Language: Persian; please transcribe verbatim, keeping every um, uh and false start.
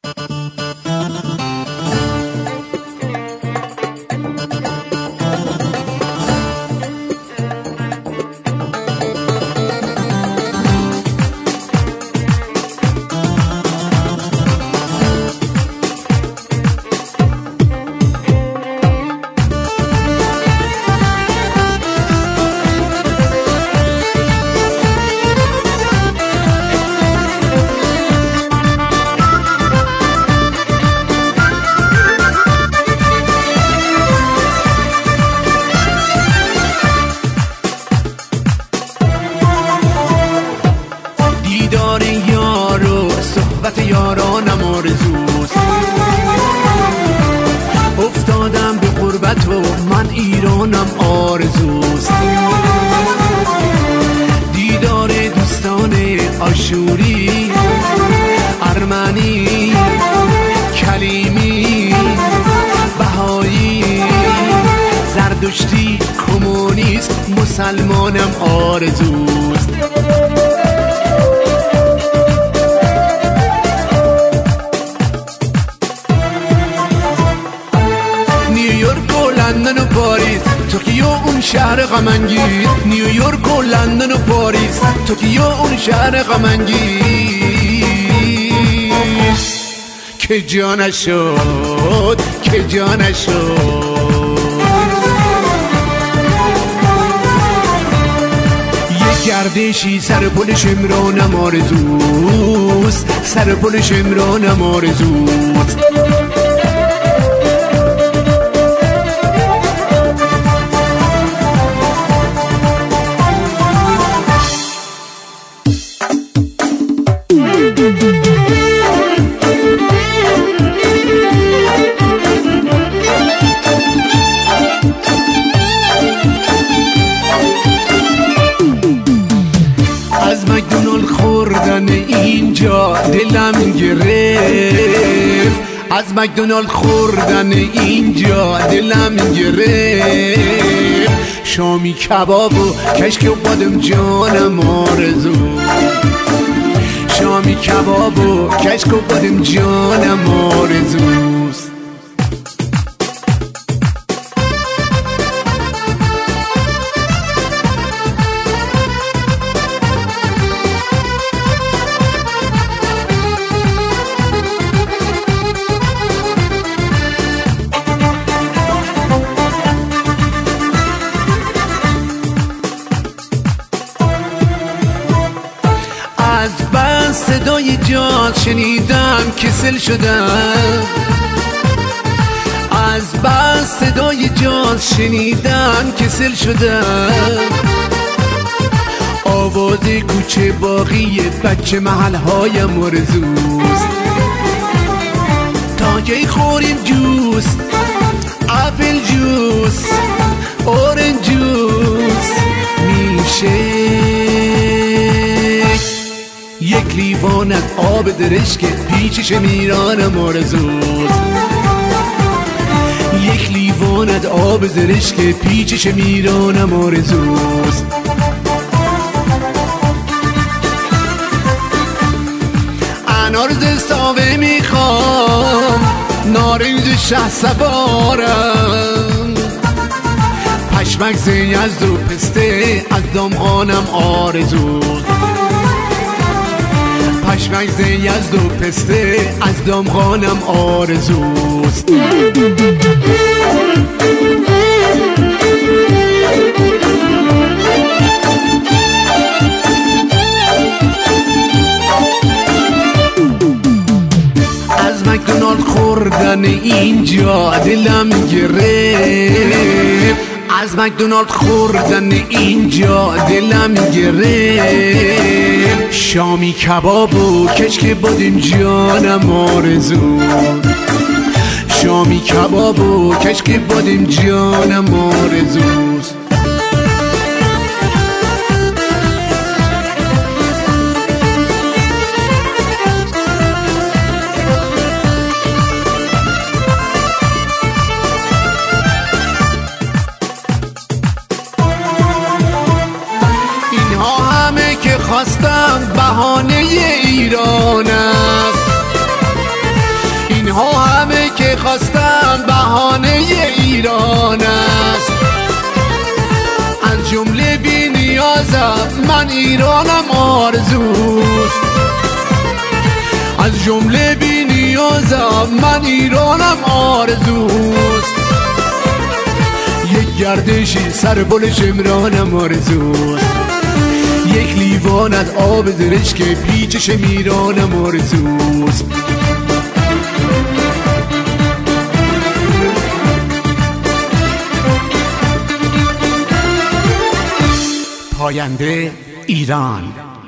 یارانم آرزوست، افتادم به غربت و من ایرانم آرزوست. دیدار دوستان آشوری، ارمنی، کلیمی، بهایی، زردشتی، کمونیست، مسلمانم آرزوست. لندن و پاریس، توکیو اون شهر غم انگیز، نیویورک و لندن و پاریس، توکیو اون شهر غم انگیز، که جا نشد، که جا نشد. یک گردشی سر پل شمرانم آرزوست، سر پل شمرانم آرزوست. از مکدونالد خوردن اینجا دلم گرفت، از مکدونالد خوردن اینجا دلم گرفت. شامی کباب و کشک و بادم جانم آرزو، شامی کباب و کشک و بادم جانم آرزوست. از بس صدای جاز شنیدم کسل شدم، از بس صدای جاز شنیدم کسل شدم. آواز کوچه باقی بچه محل‌هایم آرزوست. تا کی خوریم جوس، اپل جوس، اورنج جوس، میشه یک لیوان از آب درشک پیچش میرانم آرزوست. یک لیوان از آب درشک پیچش میرانم آرزوست. انار ساوه میخوام، نارنج شه سوارم، پشمک ز یزد و پسته از دامغانم آرزوست. پشمک ز یزد و پسته از دامغانم آرزوست. از مکدونالد خوردن اینجا دلم گرفت، از مکدونالد خوردن اینجا دلم گرفت. شامی کباب و کشک بادم جانم آرزو، شامی کباب و کشک بادم جانم آرزوست. خواستم بهانه ایران است، اینها همه که خواستم بهانه ایران است. از جمله بی نیازم من ایرانم آرزوست. از جمله بی نیازم من ایرانم آرزوست. یک گردشی سر بل شمرانم آرزوست. یک لیوان از آب زرش که پیچش میرانم آرزوست. پاینده ایران.